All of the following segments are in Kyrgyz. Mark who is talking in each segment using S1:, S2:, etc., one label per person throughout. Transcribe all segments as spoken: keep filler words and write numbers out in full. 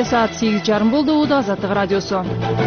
S1: Кечке саат сегиз жарым болду. Убуду Азаттык радиосу.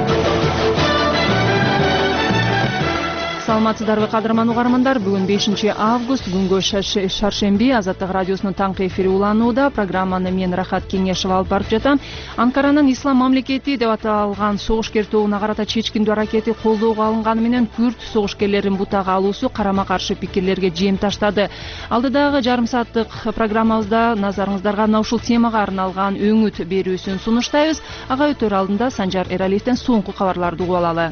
S1: Саламатсыздарбы кадырман угармандар. Бүгүн бешинчи август, күнгө шаршемби. Азаттык радиосунун таңкы эфири уланууда. Программаны мен Рахат Кеңешева алып барып жатам. Анкаранын ислам мамлекети деп аталган согушкер тобуна карата чечкиндүү аракети колдоого алынганы менен күрд согушкерлерин бутага алуусу карама каршы пикирлерге жем таштады. Алдыдагы жарым сааттык программабызда назарыңыздарга мына ушул темага арналган өңүт берүүсүн сунуштайбыз. Ага өтөр алдында Санжар Эралиевден соңку кабарларды угуп алалы.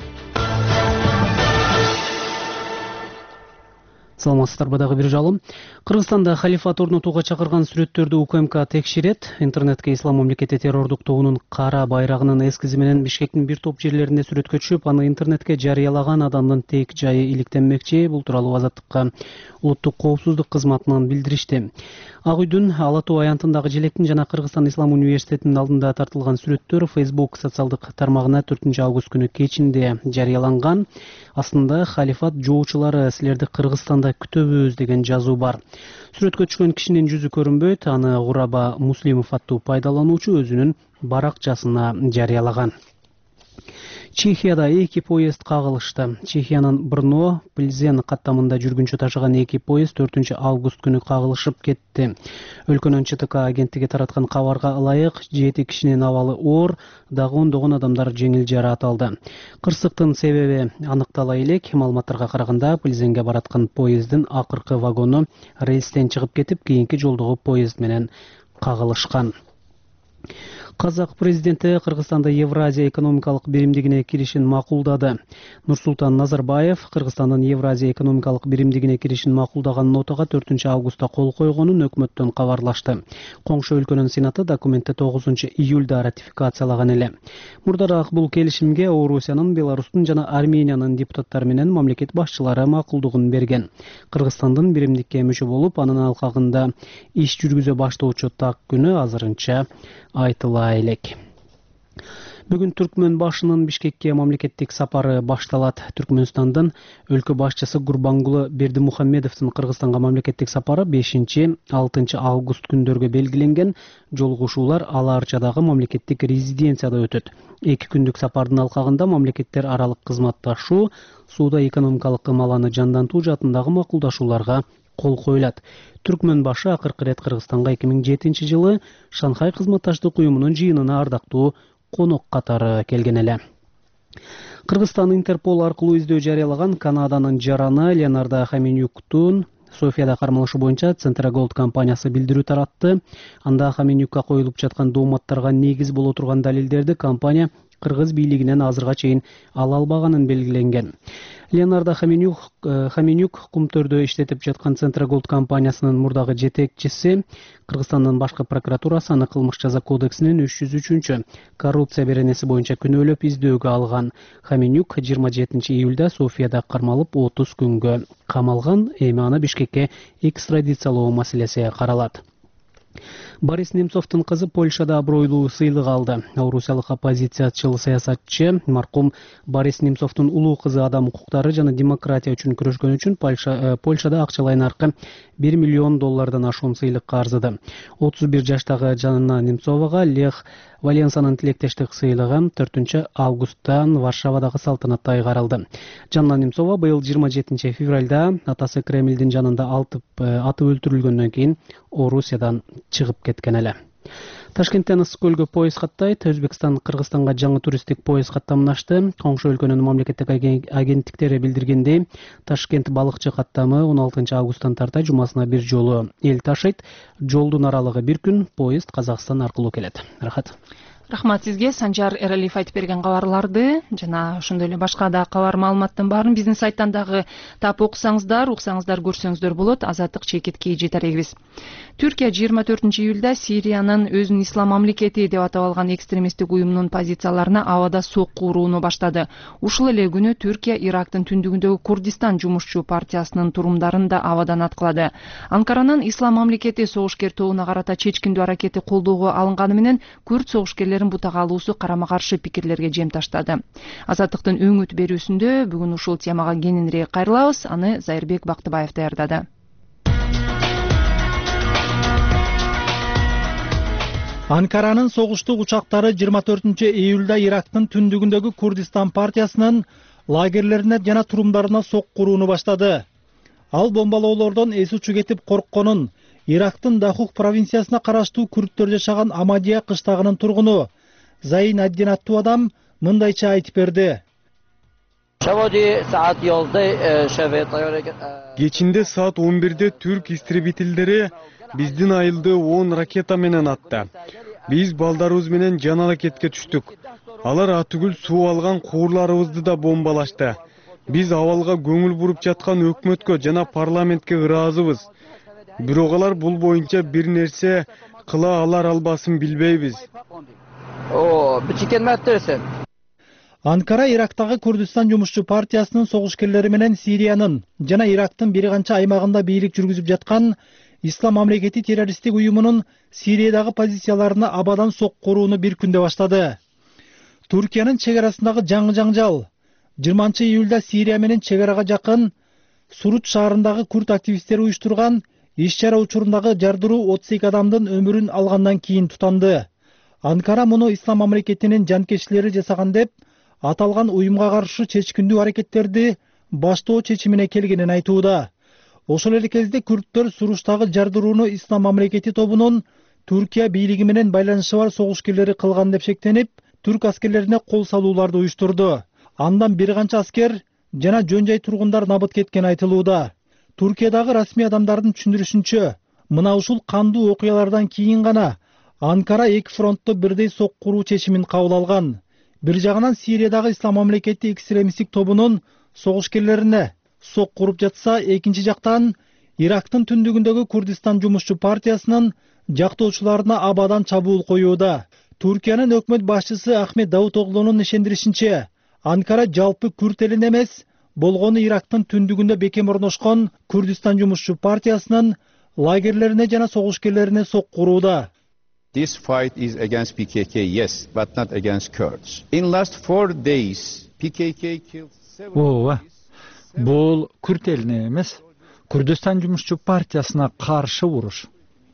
S2: Саламатсыздарбы, дагы бир жалым. Кыргызстанда халифат орнотууга чакырган сүрөттөрдү УКМК текшерет. Интернетке ислам мамлекети террордук тобунун кара байрагынын эскизи менен Бишкектин бир топ жерлеринде сүрөткө түшүп, аны интернетке жарыялаган адамдын тек жайы иликтенмекчи. Бул тууралуу Азаттыкка улуттук коопсуздук кызматынан билдиришти. Ак үйдүн Ала Тоо аянтындагы Желектин жана Кыргызстан Ислам университетинин алдында тартылган сүрөттөр Facebook социалдык тармагына төртүнчү август күнү кечинде жарыяланган. Астында халифат жоочулары силерди Кыргызстанда күтөбүз деген жазуу бар. Сүрөткө түшкөн кишинин жүзү көрүнбөйт. Аны Гураба Муслимов аттуу пайдалануучу өзүнүн баракчасына жарыялаган. Чехияда эки поезд кагылышты. Чехиянын Брно Пльзен каттамында жүргүнчү ташыган эки поезд төртүнчү август күнү кагылышып кетти. Өлкөнүн ЧТК агенттиги тараткан кабарга ылайык жети кишинин абалы оор, дагы ондогон адамдар жеңил жараат алды. Кырсыктын себеби аныктала элек. Маалыматтарга караганда, Пльзенге бараткан поезддин акыркы вагону рельстен чыгып кетип, кийинки жолдогу поезд менен кагылышкан. Казак президенти Кыргызстанда Евразия экономикалык биримдигине киришин макулдады. Нурсултан Назарбаев Кыргызстандын Евразия экономикалык биримдигине киришин макулдаган нотага төртүнчү августта кол койгонун өкмөттөн кабарлашты. Коңшу өлкөнүн сенаты документти тогузунчу июлда ратификациялаган эле. Мурдараак бул келишимге Орусиянын, Беларустун жана Армениянын депутаттары менен мамлекет башчылары макулдугун берген. Кыргызстандын биримдикке мүчө болуп, анын алкагында иш жүргүзө баштоочу так күнү азырынча айтыла элек. Бүгүн Түркмөн башынын Бишкекке мамлекеттик сапары башталат. Түркмөнстандын өлкө башчысы Гурбангулы Бердимухаммедовдун Кыргызстанга мамлекеттик сапары бешинчи алтынчы август күндөргө белгиленген. Жолугушуулар Ала Арчадагы мамлекеттик резиденцияда өтөт. Эки күндүк сапардын алкагында мамлекеттер аралык кызматташуу, сууда экономикалык ымаланы жандантуу жаатындагы макулдашууларга кол коюлат. Түркмөн башы акыркы ирет Кыргызстанга эки миң жетинчи жылы Шанхай кызматташтык уюмунун жыйынына ардактуу конок катары келген эле. Кыргызстан Интерпол аркылуу издөө жарыялаган Канаданын жараны Леонардо Хоменюктун Софияда кармалышы боюнча Центроголд компаниясы билдирүү таратты. Анда Хоменюкка коюлуп жаткан дооматтарга негиз боло турган далилдерди компания кыргыз бийлигинен азырга чейин ала албаганын белгиленген. Леонардо Хоменюк, Хоменюк кумтөрдө иштетип жаткан Центроголд компаниясынын мурдагы жетекчиси. Кыргызстандын башкы прокуратурасы аны кылмыш жаза кодексинин үч жүз үчүнчү коррупция беренеси боюнча күнөөлөп издөөгө алган. Хоменюк жыйырма жетинчи июлда Софияда кармалып отуз күнгө камалган. Эми аны Бишкекке экстрадициялоо маселеси каралат. Борис Немцовдун кызы Польшада абройлуу сыйлык алды. Орусиялык оппозициячыл саясатчы маркум Борис Немцовдун улуу кызы адам укуктары жана демократия үчүн күрөшкөн үчүн Польшада акчалай наркы бир миллион доллардан ашуун сыйлыкка арзыды. отуз бир жаштагы Жанна Немцовага Лех Валенсанын тилектештик сыйлыгы төртүнчү августтан Варшавадагы салтанатта айгарылды. Жанна Немцова быйыл жыйырма жетинчи февралда атасы Кремлдин жанында атып өлтүрүлгөндөн кийин Орусиядан чыгып кеткен эле. Ташкенттен Ысык көлгө поезд каттайт. Өзбекстан Кыргызстанга жаңы туристтик поезд каттамдашты. Коңшу өлкөнүн мамлекеттик агенттиктери билдиргендей, Ташкент балыкчы каттамы он алтынчы августтан тарта жумасына бир жолу эл ташыйт. Жолдун аралыгы бир күн, поезд Казакстан аркылуу келет. Рахат.
S1: Рахмат сизге. Санжар Эралиев айтып берген кабарларды жана ошондой эле башка да кабар маалыматтын баарын биздин сайттан дагы таап окусаңыздар, уксаңыздар, көрсөңүздөр болот. Азаттык чекит кей жетер эгибиз. Түркия жыйырма төртүнчү июлда Сириянын өзүн ислам мамлекети деп атап алган экстремисттик уюмунун позицияларына абада сокку урууну баштады. Ушул эле күнү Түркия Ирактын түндүгүндөгү Курдистан жумушчу партиясынын турумдарын да абадан аткылады. Анкаранын ислам мамлекети согушкер тобуна карата чечкиндүү аракети колдоого алынганы менен күрд согушкерлерин бутага алуусу карама каршы пикирлерге жем таштады. Азаттыктын өңүт берүүсүндө бүгүн ушул темага кененирээк кайрылабыз. Аны Зайырбек Бактыбаев даярдады.
S3: Анкаранын согуштук учактары жыйырма төртүнчү июлда Ирактын түндүгүндөгү Курдистан партиясынын лагерлерине жана турумдарына сокку урууну баштады. Ал бомбалоолордон эс учу кетип коркконун Ирактын Дахук провинциясына караштуу күрттөр жашаган Амадия кыштагынын тургуну Зайн Аддин аттуу адам мындайча айтып берди.
S4: Кечинде саат он бирде түрк истребительдери биздин айылды он ракета менен атты. Биз балдарыбыз менен жан аракетке түштүк. Алар атүгүл суу алган куурларыбызды да бомбалашты. Биз абалга көңүл буруп жаткан өкмөткө жана парламентке ыраазыбыз. Бирок алар бул боюнча бир нерсе кыла алар албасын билбейбиз.
S3: Анкара Ирактагы Курдистан жумушчу партиясынын согушкерлери менен Сириянын жана Ирактын бир канча аймагында бийлик жүргүзүп жаткан Ислам мамлекети террористтик уюмунун Сириядагы позицияларына абадан сокку урууну бир күндө баштады. Туркиянын чек арасындагы жаңы жаңжал жыйырманчы июлда Сирия менен чек арага жакын Сурут шаарындагы күрд активисттери уюштурган иш-чара учурундагы жардыруу отуз эки адамдын өмүрүн алгандан кийин тутанды. Анкара муну Ислам мамлекетинин жанкечтилери жасаган деп аталган уюмга каршы чечкиндүү аракеттерди баштоо чечимине келгенин айтууда. Ошол эле кезде күрттөр Суруштагы жардырууну Ислам мамлекети тобунун Түркия бийлиги менен байланышы бар согушкерлери кылган деп шектенип, түрк аскерлерине кол салууларды уюштурду. Андан бир канча аскер жана жөн жай тургундар набыт кеткен айтылууда. Туркиядагы расмий адамдардын түшүндүрүшүнчө, мына ушул кандуу окуялардан кийин гана Анкара эки фронтто бирдей сокку уруу чечимин кабыл алган. Бир жагынан Сириядагы Ислам мамлекети экстремисттик тобунун согушкерлерине сокку уруп жатса, экинчи жактан Ирактын түндүгүндөгү Курдистан жумушчу партиясынын жактоочуларына абадан чабуул коюуда. Туркиянын өкмөт башчысы Ахмед Давутоглунун ишендиришинче, Анкара жалпы күрт элин эмес, болгону Ирактын түндүгүндө бекем орношкон Курдистан жумушчу партиясынын лагерлерине жана согушкерлерине сокку урууда.
S5: This fight is against P K K, yes, but not against Kurds. In last four days, P K K killed seven...
S6: Ооба, бул күрт элине эмес, Курдистан жумушчу партиясына каршы уруш.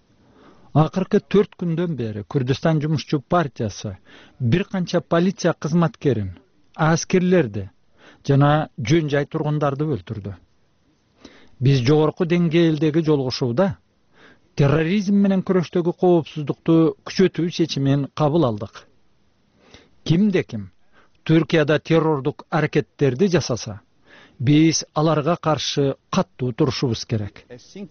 S6: Акыркы төрт күндөн бери Курдистан жумушчу партиясы бир канча полиция кызматкерин, аскерлерди жана жөн жай тургундарды өлтүрдү. Биз жогорку деңгээлдеги жолугушууда терроризм менен күрөштөгү коопсуздукту күчөтүү чечимин кабыл алдык. Кимде ким Түркияда террордук аракеттерди жасаса, биз аларга каршы каттуу турушубуз керек.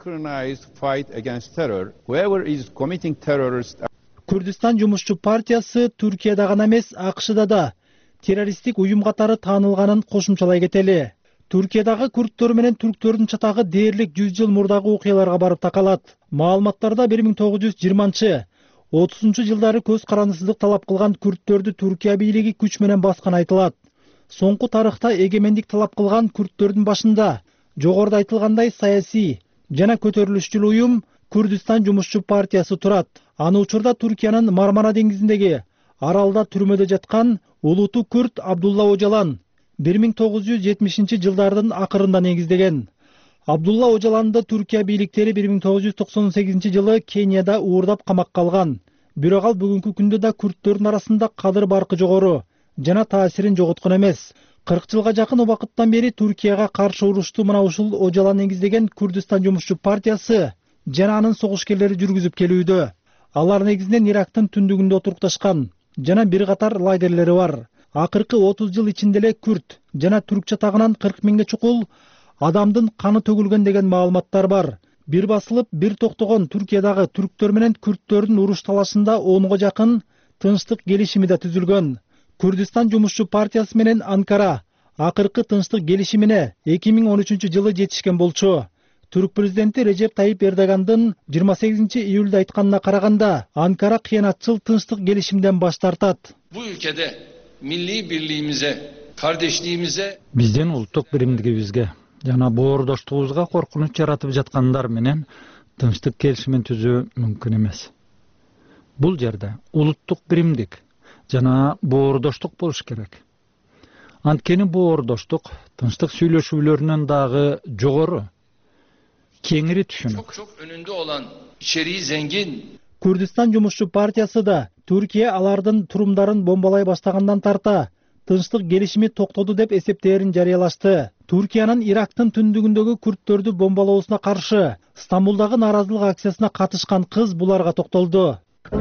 S3: Курдистан жумушчу партиясы Түркияда гана эмес, АКШда да террористтик уюм катары таанылганын кошумчалай кетели. Түркиядагы күрттөр менен түрктөрдүн чатагы дээрлик жүз жыл мурдагы окуяларга барып такалат. Маалыматтарда бир миң тогуз жүз жыйырманчы отузунчу жылдары көз карандысыздык талап кылган күрттөрдү Түркия бийлиги күч менен баскан айтылат. Соңку тарыхта эгемендик талап кылган күрттөрдүн башында жогоруда айтылгандай саясий жана көтөрүлүшчүл уюм Курдистан жумушчу партиясы турат. Аны учурда Түркиянын Мармара деңизиндеги аралда түрмөдө жаткан улуту күрт Абдулла Ожалан бир миң тогуз жүз жетимишинчи жылдардын акырында негиздеген. Абдулла Ожаланды Түркия бийликтери бир миң тогуз жүз токсон сегизинчи жылы Кенияда уурдап камакка алган. Бирок ал бүгүнкү күндө да күрттөрдүн арасында кадыр баркы жогору жана таасирин жоготкон эмес. кырк жылга жакын убакыттан бери Түркияга каршы урушту мына ушул Ожалан негиздеген Курдистан жумушчу партиясы жана анын согушкерлери жүргүзүп келүүдө. Алар негизинен Ирактын түндүгүндө отурукташкан жана бир катар лагерлери бар. Акыркы отуз жыл ичинде эле күрт жана түрк чатагынан кырк миңге чукул адамдын каны төгүлгөн деген маалыматтар бар. Бир басылып, бир токтогон Түркиядагы түрктөр менен күрттөрдүн уруш талашында онго жакын тынчтык келишими да түзүлгөн. Курдистан жумушчу партиясы менен Анкара акыркы тынчтык келишимине эки миң он үчүнчү жылы жетишкен болчу. Түрк президенти Режеп Тайип Эрдогандын жыйырма сегизинчи июлда айтканына караганда, Анкара кыянатчыл тынчтык келишимден баш тартат.
S7: Bu ülkede milli birliğimize, kardeşliğimize,
S6: биздин улуттук биримдигибизге жана боордоштугубузга коркунуч жаратып жаткандар менен тынчтык келишимин түзүү мүмкүн эмес. Бул жерде улуттук биримдик жана боордоштук болуш керек. Анткени боордоштук тынчтык сүйлөшүүлөрүнөн дагы жогору, кеңири түшүнүк.
S7: çok çok önünde olan, içeriği zengin.
S3: Күрдистан жумушчу партиясы да Түркия алардын турумдарын бомбалай баштагандан тарта тынчтык келишими токтоду деп эсептээрин жарыялашты. Түркиянын Ирактын түндүгүндөгү күрттөрдү бомбалоосуна каршы Стамбулдагы нааразылык акциясына катышкан кыз буларга токтолду.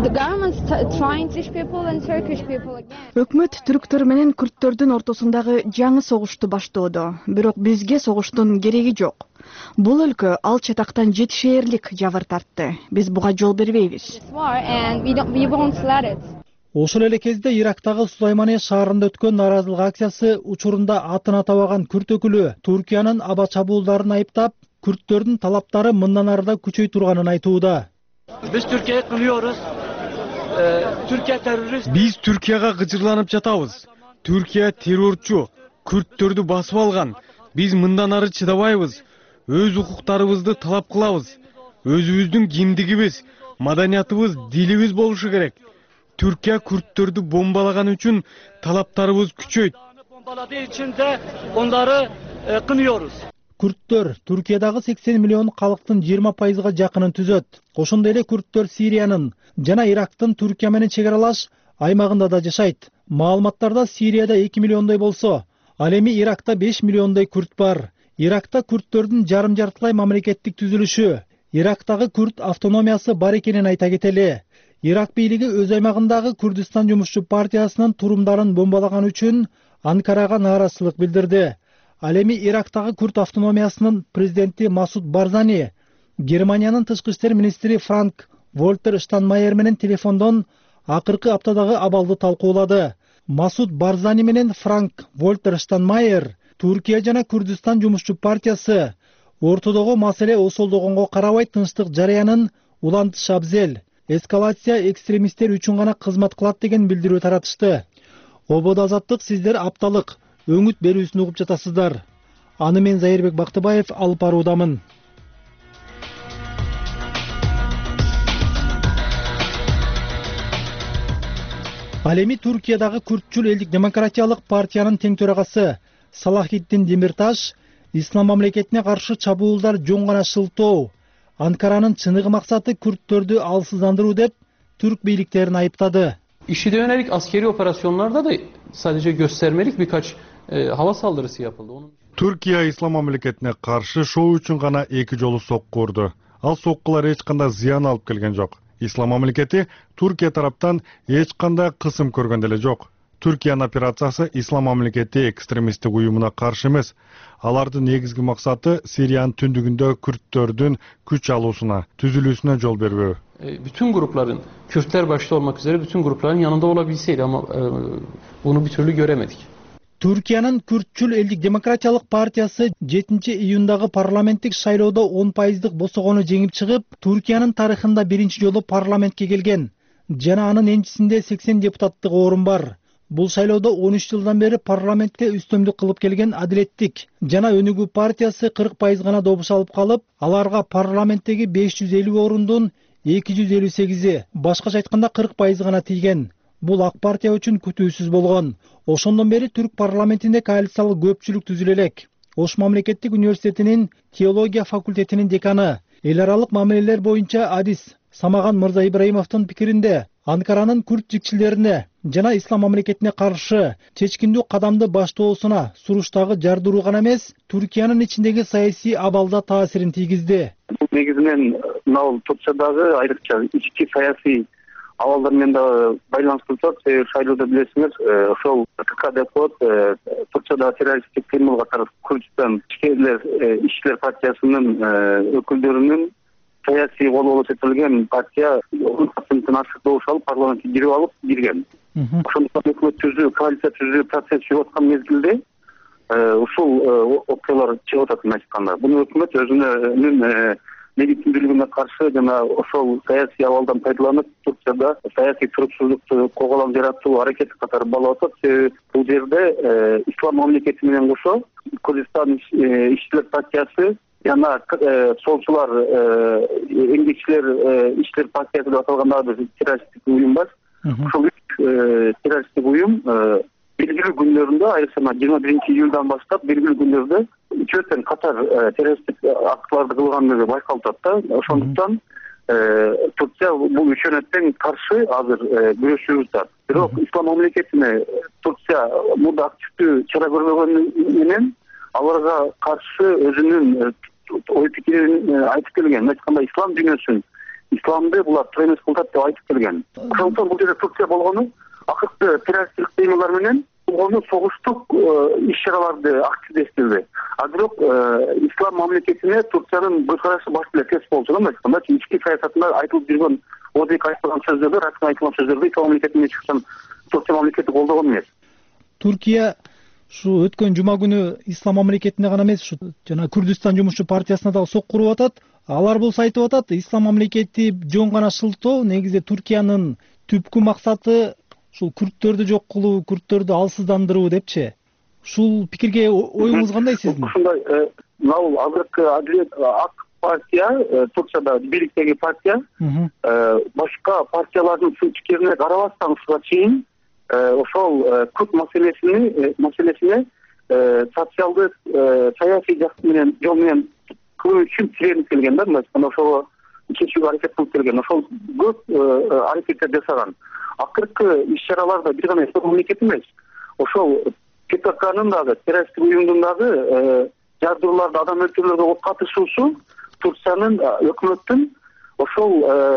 S8: Өкмөт түрктөр менен күрттөрдүн ортосундагы жаңы согушту баштоодо, бирок бизге согуштун кереги жок. Бул өлкө ал чатактан жетишээрлик жабыр тартты. Биз буга жол бербейбиз.
S3: Ошол эле кезде Ирактагы Сулаймания шаарында өткөн нааразылык акциясы учурунда атын атабаган күрт өкүлү Түркиянын аба чабуулдарын айыптап, күрттөрдүн талаптары мындан ары да күчөй турганын айтууда.
S9: Biz Türkiye'yi kınıyoruz. Ee, Türkiye terörist.
S4: Биз Түркияга гыжырланып жатабыз. Түркия террорчу, күрттөрдү басып алган. Биз мындан ары чыдабайбыз. Өз укуктарыбызды талап кылабыз. Өзүбүздүн кимдигибиз, маданиятыбыз, дилибиз болушу керек. Түркия күрттөрдү бомбалаган үчүн талаптарыбыз күчөйт.
S9: Bombaladığı için de onları e, kınıyoruz.
S3: Күрттөр Түркиядагы сексен миллион калктын жыйырма пайызга жакынын түзөт. Ошондой эле күрттөр Сириянын жана Ирактын Түркия менен чек аралаш аймагында да жашайт. Маалыматтарда Сирияда эки миллиондой болсо, ал эми Иракта беш миллиондой күрт бар. Иракта күрттөрдүн жарым-жартылай мамлекеттик түзүлүшү, Ирактагы күрт автономиясы бар экенин айта кетели. Ирак бийлиги өз аймагындагы Күрдистан жумушчу партиясынын турумдарын бомбалаган үчүн Анкарага нааразычылык билдирди. Ал эми Ирактагы күрт автономиясынын президенти Масуд Барзани Германиянын тышкы иштер министри Франк Вольтер Штайнмайер менен телефондон акыркы аптадагы абалды талкуулады. Масуд Барзани менен Франк Вольтер Штайнмайер Түркия жана Күрдистан жумушчу партиясы ортодогу маселе осолдогонго карабай тынчтык жарыянын улантышы абзел, эскалация экстремисттер үчүн гана кызмат кылат деген билдирүү таратышты. Ободо азаттык, сиздер апталык өңүт берүүсүн угуп жатасыздар. Аны мен Зайырбек Бактыбаев алып баруудамын. Ал эми Түркиядагы Күртчүл элдик демократиялык партиянын тең төрагасы Салахиддин Демирташ ислам мамлекетине каршы чабуулдар жөн гана шылтоо, Анкаранын чыныгы максаты күрттөрдү алсыздандыруу деп Türk birliklerini ayıpladı.
S10: İŞİD'e yönelik askeri operasyonlarda da sadece göstermelik birkaç e, hava saldırısı yapıldı. Onun...
S11: Türkiye İslam Memleketine karşı şou üçün gana iki jolu sokku urdu. Al sokkular hiç kanda ziyan alıp kelgen jok. İslam Memleketi Türkiye taraftan hiç kanda kısım körgöndele jok. Türkiye'nin operatsiyası İslam Memleketi ekstremistik uyumuna karşı emas. Алардын негизги максаты Сириянын түндүгүндө күрттөрдүн күч алуусуна, түзүлүүсүнө жол бербөө.
S10: Bütün grupların, Kürtler başta olmak üzere bütün grupların yanında olabilseydi ama e, bunu bir türlü göremedik.
S3: Türkiyanın Kürtçül Eldik Demokratiyalыk Partiyası жетинчи iyundагы парламенттик шайлоодо он пайыздык босогону жеңип чыгып, Türkiyanын тарыхында биринчи жолу парламентке келген. Жана анын энчисинде сексен депутаттык орун бар. Бул шайлоодо он үч жылдан бери парламентте үстөмдүк кылып келген Адилеттик жана Өнүгүү партиясы кырк пайыз гана добуш алып калып, аларга парламенттеги беш жүз элүү орундун эки жүз элүү сегизи, башкача айтканда кырк пайыз гана тийген. Бул ак партия үчүн күтүүсүз болгон. Ошондон бери түрк парламентинде коалициялык көпчүлүк түзүлө элек. Ош мамлекеттик университетинин теология факультетинин деканы, эл аралык мамилелер боюнча адис Самаган Мырза Ибраимовдун пикиринде, Анкаранын күрт жикчилерине жана ислам мамлекетине каршы чечкиндүү кадамды баштоосуна суруштагы жардыруу гана эмес, Түркиянын ичиндеги саясий абалда таасирин тийгизди.
S12: Бул негизинен мына Туркиядагы айрыкча ички саясий абалдар менен да байланыштуу турат. Шайлоодо билесиңер, ошол КК деп коет, Туркиядагы террористтик кыймылга каршы Күрдистан ишкерлер ишчилер партиясынын өкүлдөрүнүн саясий колу көрсөтүлгөн партия он проценттен ашык добуш алып парламентке кирип алып кирген. Ошондуктан өкмөт түзүү, коалиция түзүү процесс жүрүп аткан мезгилде ушул окуялар чыгып атат айтканда. Буну өкмөт өзүнүн легитимдүүлүгүнө каршы жана ошол саясий абалдан пайдаланып Туркияда саясий туруксуздукту коголам жаратуу аракети катары балап атат. Себеби бул жерде ислам мамлекети менен кошо Күрдистан ишчилер партиясы жана солчулар, эмгекчилер ишчилер партиясы деп аталган бир террористтик уюм бар. Ошол террористтик уюм белгилүү күндөрүндө, айрыкча жыйырма биринчи июлдан баштап белгилүү күндөрдө үчөөтөн катар террористтик актларды кылгандыгы байкалып атат да. Ошондуктан Турция бул үчөнөттөн каршы азыр күрөшүп жатат. Бирок ислам мамлекетине Турция мурда активдүү чара көрбөгөнү менен аларга каршы өзүнүн ой пикирин айтып келген. Айтканда ислам дүйнөсүн, исламды булар тоймес кылат деп айтып келген. Ошондуктан бул жерде Турция болгону акыркы террористтик кыймылдар менен болгону согуштук иш-чараларды активдештирди. А бирок ислам мамлекетине Турциянын көз карашы баш эле терс болчу да, айтканда ички саясатында айтылып жүргөн одек айтылган сөздөрдү, расмий айтылган сөздөрдү ислам мамлекетинен чыккан Турция мамлекети колдогон эмес.
S3: Туркия ушу өткөн жума күнү ислам мамлекетине гана эмес, ушу жана Күрдүстан жумушчу партиясына дагы сокку уруп атат. Алар болсо айтып атат, ислам мамлекети жөн гана шылтоо, негизи Туркиянын түпкү максаты ушул күрттөрдү жок кылуу, күрттөрдү алсыздандыруу депчи. Ушул пикирге оюңуз кандай сиздин?
S12: Ушундай, мына азыркы Адилет ак партия, Турцияда бийликтеги партия, башка партиялардын пикирине карабастан ушуга чейин ошол күрт маселесини маселесине социалдык саясий жак менен жол менен кылуу үчүн тиренип келген да, мына ошого чечүүгө аракет кылып келген. Ошол көп аракеттер жасаган. Акыркы иш-чараларда бир гана ислам мамлекети эмес, ошол ПККнын дагы, террористтик уюмдун дагы жардырууларда адам өлтүрүүлөргө катышуусу Турциянын өкмөттүн ошол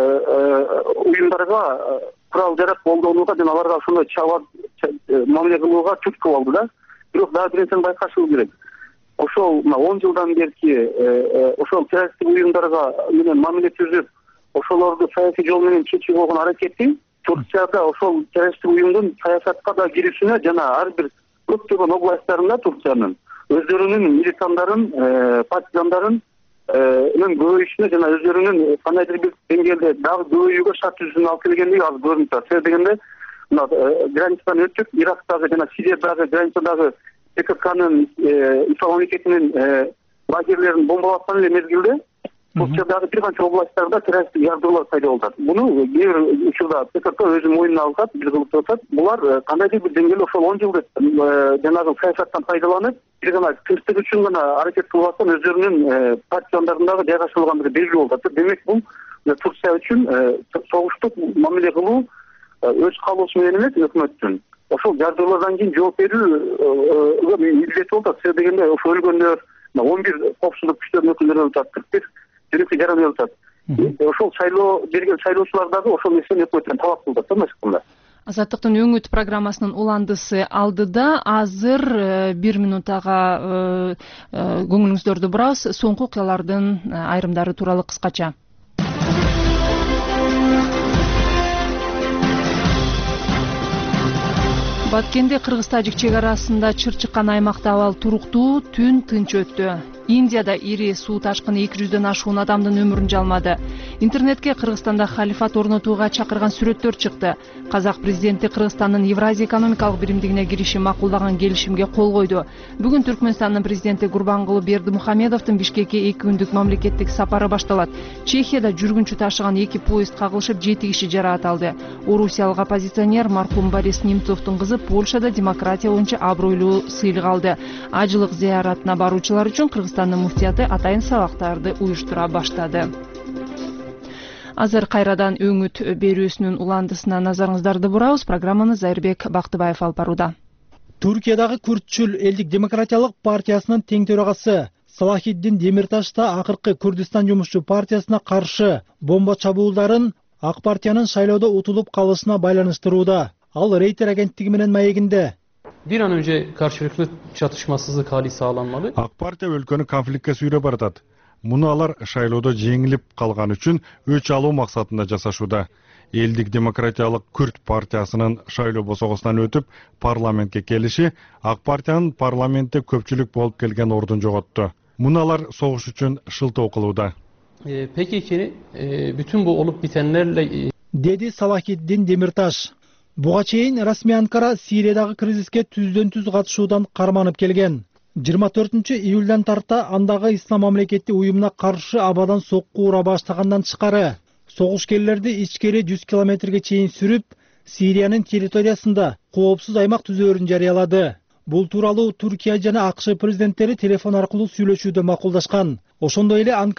S12: уюмдарга курал жарак колдонууга жана аларга ошондой чабат мамиле кылууга түрткү болду да. Бирок дагы бир нерсени байкашыбыз керек. Ошол он жылдан берки ошол террористтик уюмдарга менен мамиле түзүп, ошолорду саясий жол менен чечүү болгон аракети Турцияда ошол террористтик уюмдун саясатка да кирүүсүнө жана ар бир көптөгөн областтарында Турциянын өздөрүнүн милитанттарын, партизандарын көбөйүшүнө жана өздөрүнүн кандайдыр бир деңгээлде дагы көбөйүүгө шарт түзүүнү алып келгендиги азыр көрүнүп турат. Себеби дегенде мына границадан өтүп, Ирактагы жана Сириядагы границадагы ПККнын ислам мамлекетинин лагерлерин бомбалаткан эле мезгилде Турциядагы бир канча областтарда террористтик жардыруулар пайда болуп атат. Буну бир учурда ПКК өзү мойнуна алып атат, бир кылып атат. Булар кандайдыр бир деңгээлде ошол он жылдык жанагы саясаттан пайдаланып, бир гана тынчтык үчүн гана аракет кылып аткан өздөрүнүн партизандардагы жайгашылгандыгы белгилүү болуп атат. Демек бул Турция үчүн согуштук мамиле кылуу өз каалоосу менен эмес, өкмөттүн ошол жардыруулардан кийин жооп берүүгө милдети болуп атат. Себеби дегенде ошол өлгөндөр он бир коопсуздук күчтөрүнүн өкүлдөрү өлүп атат, кырк бир жөнөкөй жаран өлүп атат. Ошол шайлоо берген шайлоочулар дагы ошол нерсени өкмөттөн талап кылып атат, айтканда.
S1: Азаттыктын өңүт программасынын уландысы алдыда. Азыр бир минутага көңүлүңүздөрдү бурабыз. Соңку окуялардын айрымдары тууралуу кыскача. Баткенде Кыргыз-Тажик чек арасында чыр чыккан аймакта абал туруктуу, түн тынч өттү. Индияда ири суу ташкыны эки жүздөн ашуун адамдын өмүрүн жалмады. Интернетке Кыргызстанда халифат орнотууга чакырган сүрөттөр чыкты. Казак президенти Кыргызстандын Евразия экономикалык биримдигине кириши макулдаган келишимге кол койду. Бүгүн Түркмөнстандын президенти Гурбангулы Бердимухамедовдун Бишкекке эки күндүк мамлекеттик сапары башталат. Чехияда жүргүнчү ташыган эки поезд кагылышып, жети киши жараат алды. Орусиялык оппозиционер маркум Борис Немцовдун кызы Польшада демократия боюнча абройлуу сыйлык алды. Ажылык зыяратына баруучулар үчүн Кыргызстандын муфтияты атайын сабактарды уюштура баштады. Азыр кайрадан өңүт берүүсүнүн уландысына назарыңыздарды бурабыз. Программаны Зайырбек Бактыбаев алып барууда.
S3: Туркиядагы Күртчүл элдик демократиялык партиясынын тең төрагасы Салахиддин Демирташ да акыркы Күрдүстан жумушчу партиясына каршы бомба чабуулдарын ак партиянын шайлоодо утулуп калышына байланыштырууда. Ал Рейтер агенттиги менен маегинде.
S10: Bir an önce karşılıklı çatışmasızlık hali sağlanmalı.
S11: Ак партия өлкөнү конфликтке сүйрөп баратат. Муну алар шайлоодо жеңилип калган үчүн өч алуу максатында жасашууда. Элдик демократиялык Күрт партиясынын шайлоо босогосунан өтүп парламентке келиши ак партиянын парламентте көпчүлүк болуп келген ордун жоготту. Муну алар согуш үчүн шылтоо кылууда.
S10: E, peki ki e, bütün bu olup bitenlerle e...
S3: dedi Салахиддин Демирташ. Буга чейин расмий Анкара Сириядагы кризиске түздөн түз катышуудан карманып келген. жыйырма төртүнчү июлдан тарта андагы ислам мамлекети уюмуна каршы абадан сокку ура баштагандан тышкары согушкерлерди ичкери жүз километрге чейин сүрүп, Сириянын территориясында коопсуз аймак түзөөрүн жарыялады. Бул тууралуу Туркия жана АКШ президенттери телефон аркылуу сүйлөшүүдө макулдашкан. Ошондой эле Анкара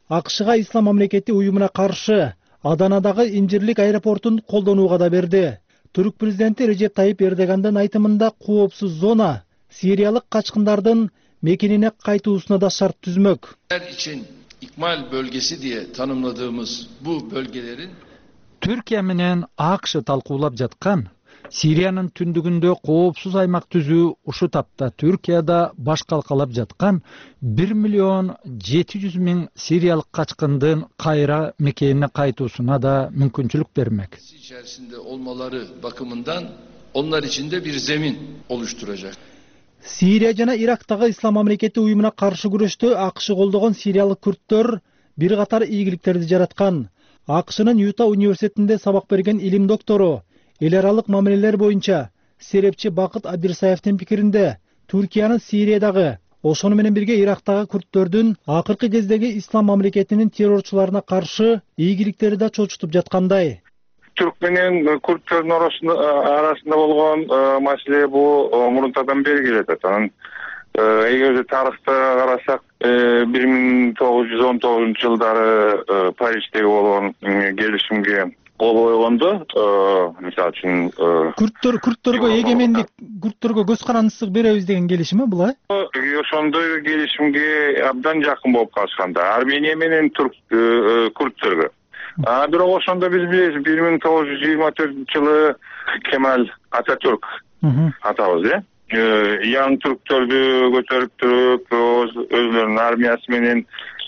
S3: акшга ислам мамлекети уюмуна каршы Аданадагы инжирлик аэропортун колдонууга да берди. Түрк президенти Режеп Тайип Эрдогандын айтымында коопсуз зона Сириялык качкындардын mekенine kaytuğusuna da şart düzmek.
S7: için ikmal bölgesi diye tanımladığımız bu bölgelerin
S6: Türkiye menen AQŞ talkuulap жаткан Siriyanın tündügünde koopsuz aymak түзүү uşu tapta Türkiye'de baş kalkalap жаткан bir milyon жети жүз ming Siriyalık kaçkındın kayra mekenine kaytuğusuna da mümkünçülük vermek.
S7: içerisinde olmaları bakımından onlar için de bir zemin oluşturacak.
S3: Siriya жана Ирактагы ислам мамлекети уюмуна каршы күрөштө АКШ колдогон сириялык күрттөр бир катар ийгиликтерди жараткан. АКШнын Юта университетинде сабак берген илим доктору, эл аралык мамилелер боюнча серепчи Бакыт Абдирсаевдин пикиринде, Түркиянын Сириядагы, ошону менен бирге Ирактагы күрттөрдүн акыркы кездеги ислам мамлекетинин террорчуларына каршы ийгиликтери да чочутуп жаткандай.
S13: Türk менен Kürtlerin arasında arasında bolgon mesele bu muruntadan beri geledi. Anın eğer tarihte karasak bir ming to'qqiz yuz o'n to'qqizinchi yıldары Paris'teki bolgon gelişimge kol koyuldu. Misal üçün
S3: Kürttör Kürttörgө egемендик, Kürttörgө göz карандысык беребиz деген келишим mi булай?
S13: Ошондой келишимге абдан жакын болуп калышканда Армения менен Türk Kürttörгө. Бирок ошондо биз билебиз bir ming to'qqiz yuz yigirma to'rtinchi жылы Kemal Atatürk атабыз, э? Яң түрктөрдү көтөрүп туруп, өзлөрүнүн армиясы менен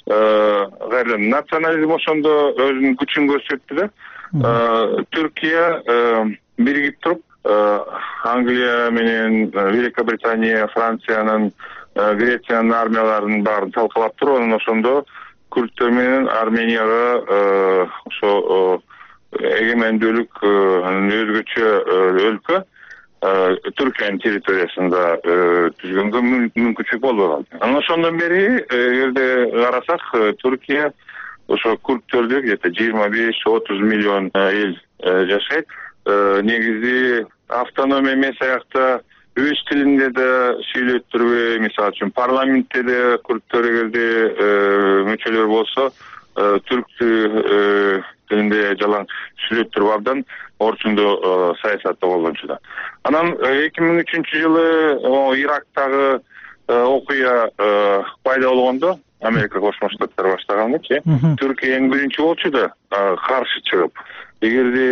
S13: национализм ошондо өзүнүн күчүн көрсөттү да. Түркия биригип туруп, Англия менен Великобритания, Франциянын, Грециянын армияларынын баарын талкалап туруп, анан ошондо Kürttör менен Armenияга ошо эгемендүүлүк өзгөчө өлкө Türkiyanın territoriyasында түзгөнгө мүмкүнчүлүк болбой калды. Анан ошондон бери эгерде карасак, Түркия ошо Kürttөрдү где-то жыйырма беш отуз миллион эл жашайт. Негизи автономия эмес аякта өз тилинде де сүйлөттүрбөй, мисалы үчүн парламентте де Kürttөр эгерде мүчөлөр болсо, түрк тилинде жалаң сүйлөттүрүп абдан орчундо саясатта болгончу да. Анан эки миң үчүнчү жылы Ирактагы окуя пайда болгондо, Америка Кошмо Штаттары баштаганычы, Түркия эң биринчи болчу да каршы чыгып, эгерде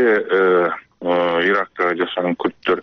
S13: Ирактагы жашаган Kürттөр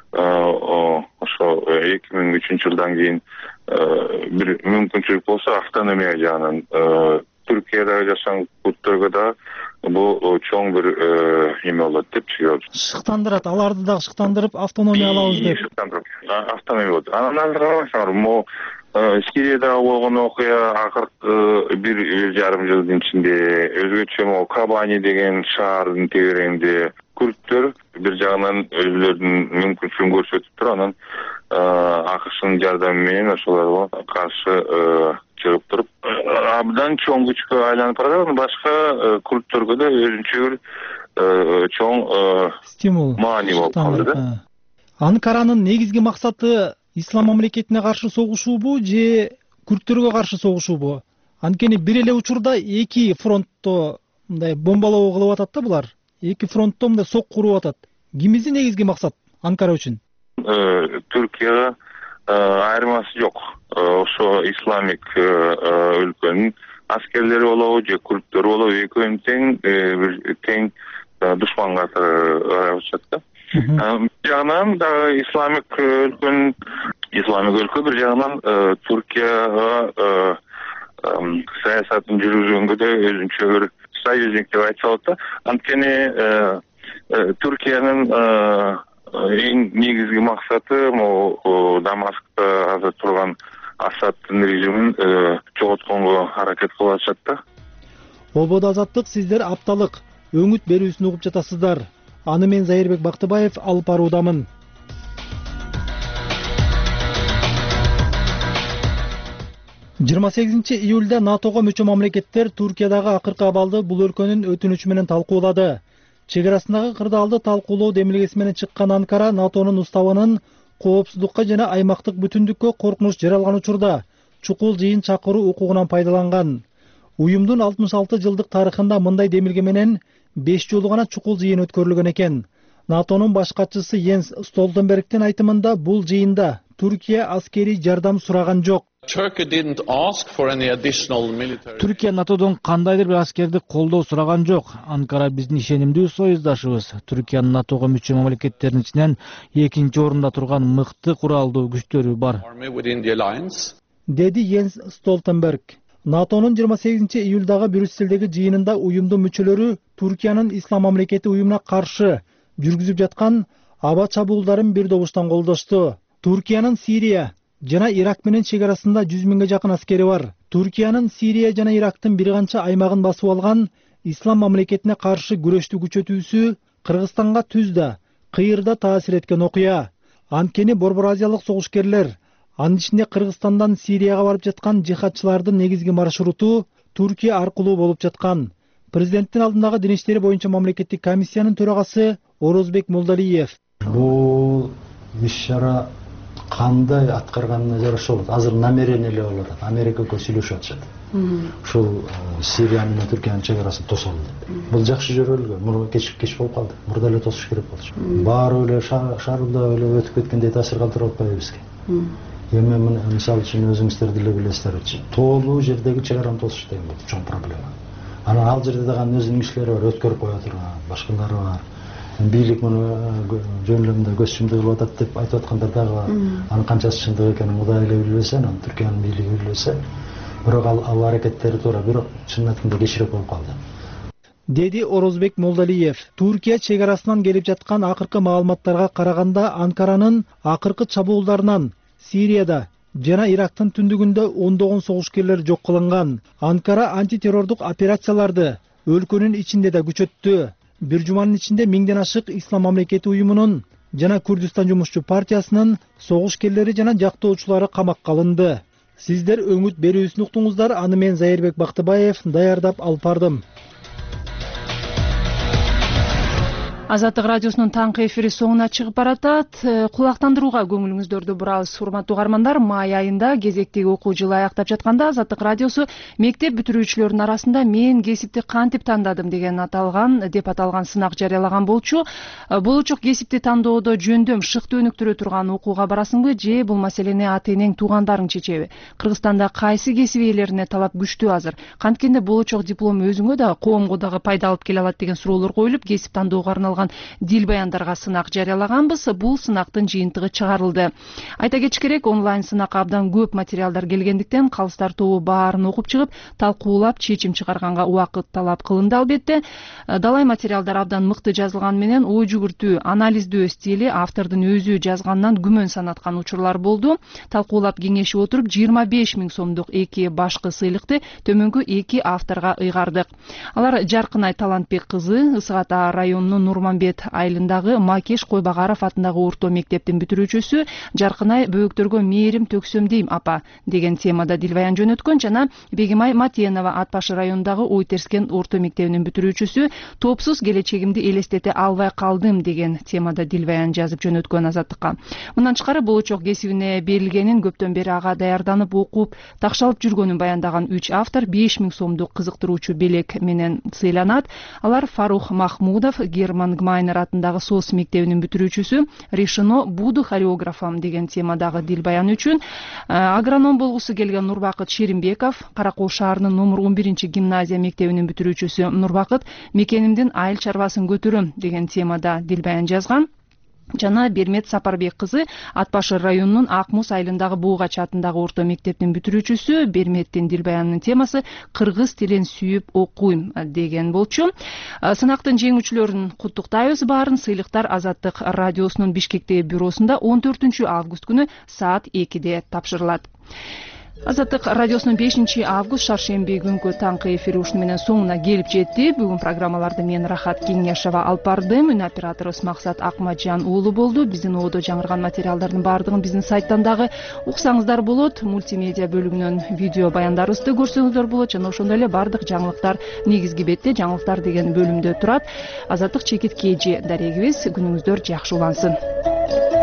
S13: ошо эки миң үчүнчү жылдан кийин бир мүмкүнчүлүк болсо автономия жагынан Түркиядагы жашаган Kürttөргө да бул чоң бир эме болот деп чыгат.
S3: Шыктандырат, аларды дагы шыктандырып автономия алабыз деп.
S13: Автономия болот. Анан азыр карасаңар, могу Сириядагы болгон окуя акыркы бир жарым жылдын ичинде өзгөчө могу Кабани деген шаардын тегерегинде Kürttөр бир жагынан өзүлөрүнүн мүмкүнчүлүгүн көрсөтүп туруп, анан АКШнын жардамы менен ошолорго каршы чыгып туруп, абдан чоң күчкө айланып барат. Башка Kürttөргө да өзүнчө бир чоң
S3: стимул
S13: маани болуп калды да.
S3: Анкаранын негизги максаты ислам мамлекетине каршы согушуубу же Kürttөргө каршы согушуубу? Анткени бир эле учурда эки фронтто мындай бомбалоо кылып атат да булар. Эки фронтто мындай сок куруп атат. Кимиздин негизги максат Анкара үчүн?
S13: Түркияга айырмасы жок. Ошо исламик өлкөнүн аскерлери болобу же Kürттөр болобу, экөөнүн тең бир тең душман катары карашат да. Бир жагынан дагы исламик өлкөнүн исламик өлкө бир жагынан Түркияга саясатын жүргүзгөнгө да өзүнчө бир союзник деп айтса болот да. Анткени Түркиянын эң негизги максаты могу Дамаскта азыр турган Асадтын режимин жоготконго аракет кылып атышат да.
S3: Ободо азаттык, сиздер апталык өңүт берүүсүн угуп жатасыздар. Аны мен Зайырбек Бактыбаев алып баруудамын. жыйырма сегизинчи июлда НАТОго мүчө мамлекеттер Түркиядагы акыркы абалды бул өлкөнүн өтүнүчү менен талкуулады. Чек арасындагы кырдаалды талкуулоо демилгеси менен чыккан Анкара НАТОнун уставынын коопсуздукка жана аймактык бүтүндүккө коркунуч жаралган учурда чукул жыйын чакыруу укугунан пайдаланган. Уюмдун алтымыш алты жылдык тарыхында мындай демилге менен беш жолу гана чукул жыйын өткөрүлгөн экен. НАТОнун баш катчысы Йенс Столтенбергдин айтымында бул жыйында Түркия аскерий жардам сураган жок.
S14: Түркия НАТОдон кандайдыр бир аскердик колдоо сураган жок. Анкара биздин ишенимдүү союздашыбыз. Түркиянын НАТОго мүчө мамлекеттердин ичинен экинчи орунда турган мыкты куралдуу күчтөрү бар,
S3: деди Йенс Столтенберг. НАТОнун жыйырма сегизинчи июлдагы Брюссельдеги жыйынында уюмдун мүчөлөрү Түркиянын Ислам мамлекети уюмуна каршы жүргүзүп жаткан аба чабуулдарын бир добуштан колдошту. Түркиянын Сирия жана Ирак менен чек арасында жүз миңге жакын аскери бар. Түркиянын Сирия жана Ирактын бир канча аймагын басып алган Ислам мамлекетине каршы күрөштү күчөтүүсү Кыргызстанга түз да, кыйырда таасир эткен окуя. Анткени Борбор Азиялык согушкерлер, анын ичинде Кыргызстандан Сирияга барып жаткан жихадчылардын негизги маршруту Түркия аркылуу болуп жаткан. Президенттин алдындагы дин иштери боюнча мамлекеттик комиссиянын төрагасы Орозбек Молдалиев.
S15: Бул иш-чара кандай аткарганына жараша болот. Азыр намерение эле болуп атат. Америкага сүйлөшүп атышат. Ушул Сирия менен Түркиянын чек арасын тосолу деп. Бул жакшы жөрөлгөн. Мурда кеч кеч болуп калды. Мурда эле тосуш керек болчу. Баары эле шаарда эле өтүп кеткендей таасир калтырып атпайбы бизге. Эми мисалы үчүн өзүңүздөр деле билесиздер. Тоолуу жердеги чек араны тосуш деген бул чоң проблема. Анан ал жерде дагы өзүнүн кишилери бар, өткөрүп кое турган, башкалары бар. Бийлик муну жөнүндө көз чумдуу кылып атат деп айтып аткандар дагы бар. Анын канчасы чындык экенин Кудай эле билбесе, анан Түркиянын бийлиги билбесе, бирок ал ал аракеттери туура, бирок чынында кечирээк болуп калды,
S3: деди Орозбек Молдалиев. Түркия чек арасынан келип жаткан акыркы маалыматтарга караганда Анкаранын акыркы чабуулдарынан Сирияда жана Ирактын түндүгүндө ондогон согушкерлер жок кылынган. Анкара антитеррордук операцияларды өлкөнүн ичинде да күчөттү. Бир жуманын ичинде миңден ашык Ислам мамлекети уюмунун жана Күрдүстан жумушчу партиясынын согушкерлери жана жактоочулары камакка алынды. Сиздер өңүт берүүсүн уктуңуздар. Аны мен Зайырбек Бактыбаев даярдап алып бардым.
S1: Азаттык радиосунун таңкы эфири соңуна чыгып баратат. Кулактандырууга көңүлүңүздөрдү бурабыз, урматтуу угармандар. Май айында кезектеги окуу жылы аяктап жатканда Азаттык радиосу мектеп бүтүрүүчүлөрдүн арасында мен кесипти кантип тандадым деген аталган деп аталган сынак жарыялаган болчу. Болочок кесипти тандоодо жөндөм шыктуу өнүктүрө турган окууга барасыңбы же бул маселени ата энең туугандарың чечеби? Кыргызстанда кайсы кесип ээлерине талап күчтүү азыр? Канткенде болочок диплом өзүңө да коомго дагы пайда алып келе алат деген суроолор коюлуп, кесип тандоого арналган дил баяндарга сынак жарыялаганбыз. Бул сынактын жыйынтыгы чыгарылды. Айта кетиш керек, онлайн сынакка абдан көп материалдар келгендиктен калыстар тобу баарын окуп чыгып, талкуулап чечим чыгарганга убакыт талап кылынды. Албетте, далай материалдар абдан мыкты жазылган менен ой жүгүртүү, анализдөө стили автордун өзү жазгандан күмөн санаткан учурлар болду. Талкуулап кеңешип отуруп жыйырма беш миң сомдук эки башкы сыйлыкты төмөнкү эки авторго ыйгардык. Алар Жаркынай Талантбек кызы, Ысык Ата районунун Нурманбет айылындагы Макеш Койбагаров атындагы орто мектептин бүтүрүүчүсү Жаркынай бөөктөргө мээрим төксөм дейм апа деген темада дилбаян жөнөткөн, жана Бегимай Матенова Атбаш районундагы Ой Терскен орто мектебинин бүтүрүүчүсү топсуз келечегимди элестете албай калдым деген темада дилбаян жазып жөнөткөн Азаттыкка. Мындан тышкары болочок кесибине берилгенин көптөн бери ага даярданып окуп, такшалып жүргөнүн баяндаган үч автор беш миң сомдук кызыктыруучу белек менен сыйланат. Алар Фарух Махмудов Герман Гмайнер атындагы СОС мектебинин бүтүрүүчүсү, Решено буду хореографом деген темадагы дилбаян үчүн агроном болгусу келген Нурбакыт Шеримбеков, Каракол шаарынын номер он биринчи гимназия мектебинин бүтүрүүчүсү Нурбакыт Мекенимдин айыл чарбасын көтөрөм деген темада дилбаян жазган. Жана Бермет Сапарбек кызы Атбаш районунун Ак Муз айылындагы Буугач атындагы орто мектептин бүтүрүүчүсү. Берметтин дилбаянынын темасы кыргыз тилин сүйүп окуйм деген болчу. Сынактын жеңүүчүлөрүн куттуктайбыз. Баарын сыйлыктар Азаттык радиосунун Бишкектеги бюросунда он төртүнчү август күнү саат экиде тапшырылат. Азаттык радиосунун бешинчи август шаршемби күnkү таңкы эфири ушуну менен соңуна келип жетти. Бүгүн программаларды мен Рахат Кеңешова алып бардым. Үн операторубуз Максат Акмаджан уулу болду. Биздин оодо жаңырган материалдардын баардыгын биздин сайттан дагы уксаңыздар болот. Мультимедиа бөлүгүнөн видео баяндарыбызды көрсөңүздөр болот. Жана ошондой эле баардык жаңылыктар негизги бетте жаңылыктар деген бөлүмдө турат. Азаттык чекит кээжи дарегибиз. Күнүңүздөр жакшы улансын.